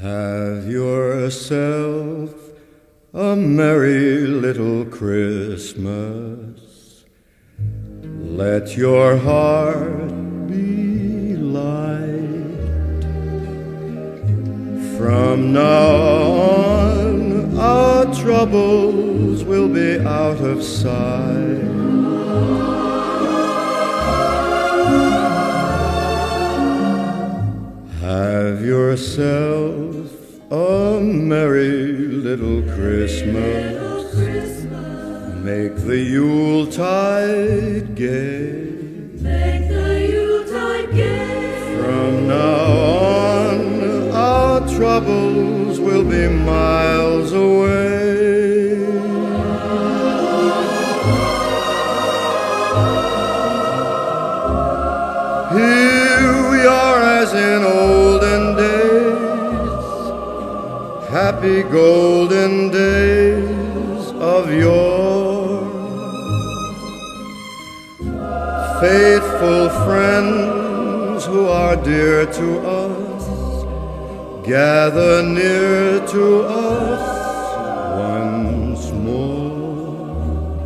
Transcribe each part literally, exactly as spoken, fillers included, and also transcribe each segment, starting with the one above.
Have yourself a merry little Christmas. Let your heart be light. From now on, our troubles will be out of sight. Have yourself a merry little Christmas. Make the Yuletide gay. Make the Yuletide gay. From now on, our troubles will be miles away. Here we are as in olden days, happy golden days of yore. Faithful friends who are dear to us, gather near to us once more.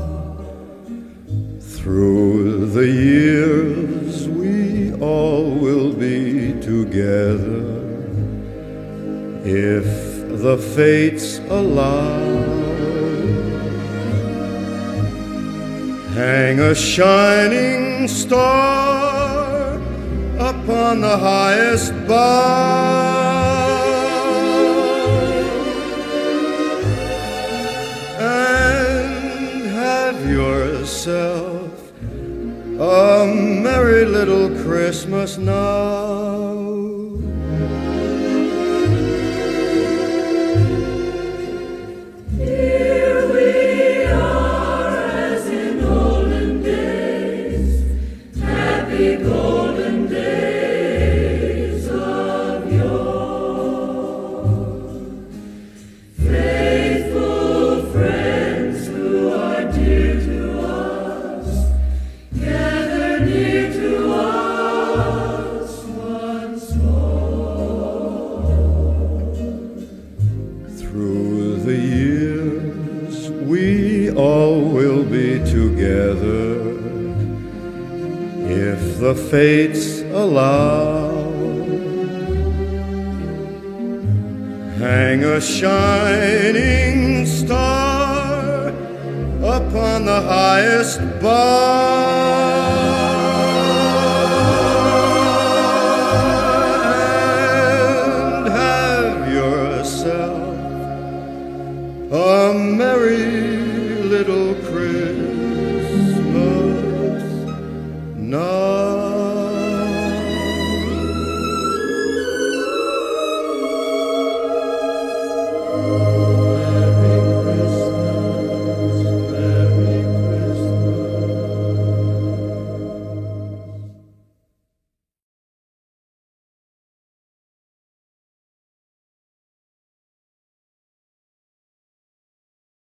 Through the years we all will be together, if the fates allow. Hang a shining star upon the highest bough, and have yourself a merry little Christmas now. Golden days of yore. Faithful friends who are dear to us, gather near to us once more. Through the years we all will be together, if the fates allow. Hang a shining star upon the highest bough,